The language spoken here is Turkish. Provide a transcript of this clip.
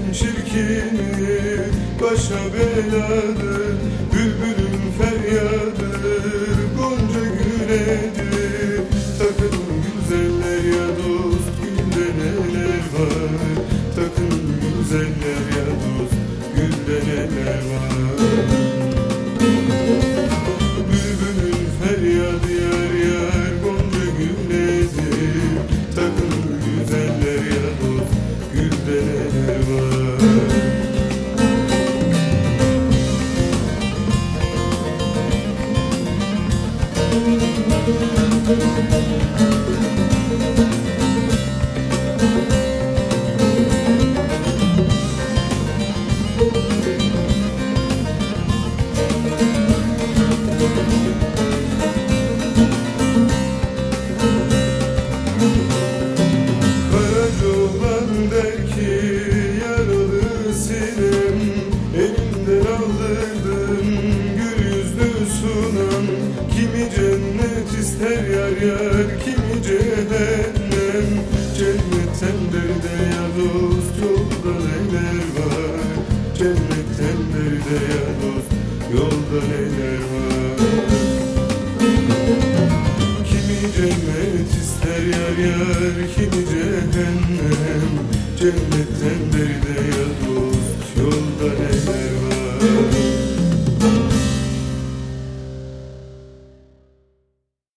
çirkini, başa beladır bülbülün feryadır, gonca güledir. Takın güzeller ya dost, gülde neler var. Takın güzeller ya dost, gülde neler var. Bülbülün feryadı yar yar, gonca güledir. Takın güzeller ya dost, gülde neler var. Karacoğlan der ki yaralı sinem, elimden aldırdım gül yüzlü sunam. Kimi cennet ister yar yar, kimi cehennem. Cennetten derde ya dost, yolda neler var. Cennetten derde ya dost, yolda neler var. Kimi cennet ister yar yar, kimi cehennem. Cennetten derde ya dost, yolda neler var.